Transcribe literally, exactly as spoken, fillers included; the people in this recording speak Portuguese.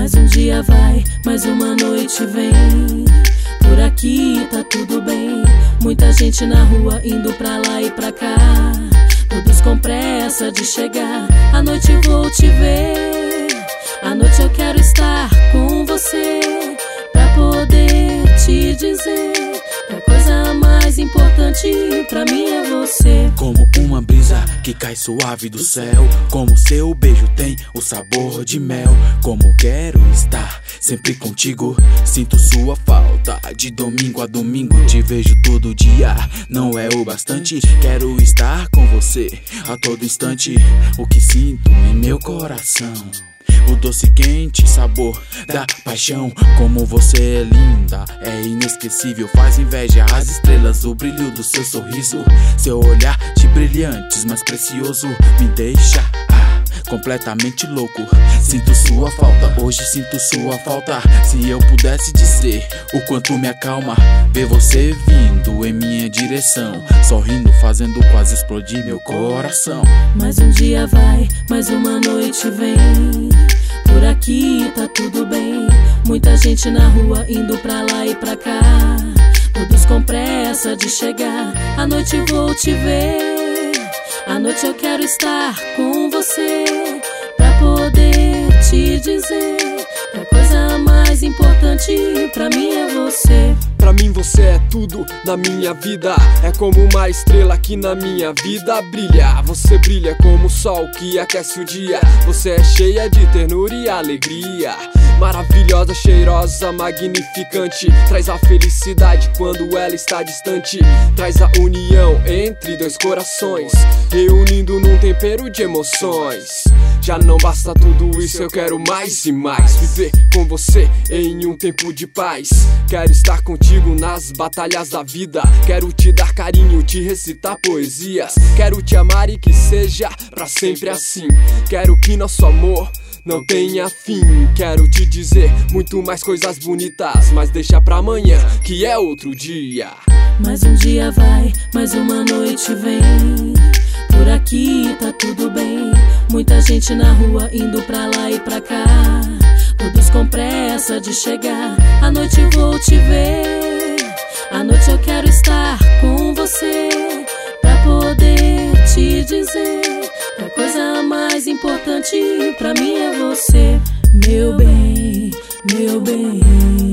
Mais um dia vai, mais uma noite vem. Por aqui tá tudo bem. Muita gente na rua indo pra lá e pra cá, todos com pressa de chegar. À noite vou te ver, à noite eu quero estar com você, pra poder te dizer que a coisa mais importante pra mim é você. Como uma brisa que cai suave do céu, como seu beijo tem o sabor de mel. Como quero estar sempre contigo, sinto sua falta de domingo a domingo. Te vejo todo dia, não é o bastante. Quero estar com você a todo instante. O que sinto em meu coração, o doce quente sabor da paixão. Como você é linda, é inesquecível, faz inveja às estrelas, o brilho do seu sorriso. Seu olhar de brilhantes, mais precioso, me deixa ah, completamente louco. Sinto sua falta, hoje sinto sua falta. Se eu pudesse dizer o quanto me acalma ver você vindo em minha direção, sorrindo, fazendo quase explodir meu coração. Mais um dia vai, mais uma noite vem. Por aqui tá tudo bem. Muita gente na rua indo pra lá e pra cá, todos com pressa de chegar. À noite vou te ver, à noite eu quero estar com você, pra poder te dizer que a coisa mais importante pra mim é você. Pra mim você é tudo na minha vida, é como uma estrela que na minha vida brilha. Você brilha como o sol que aquece o dia. Você é cheia de ternura e alegria, maravilhosa, cheirosa, magnificante. Traz a felicidade quando ela está distante, traz a união entre dois corações, reunindo num tempero de emoções. Já não basta tudo isso, eu quero mais e mais. Viver com você em um tempo de paz. Quero estar contigo nas batalhas da vida. Quero te dar carinho, te recitar poesias. Quero te amar e que seja pra sempre assim. Quero que nosso amor não tenha fim. Quero te dizer muito mais coisas bonitas, mas deixa pra amanhã, que é outro dia. Mais um dia vai, mais uma noite vem. Por aqui tá tudo bem. Muita gente na rua indo pra lá e pra cá, todos com pressa de chegar. À noite vou te ver, à noite eu quero estar com você, pra poder te dizer que a coisa mais importante pra mim é você. Meu bem, meu bem.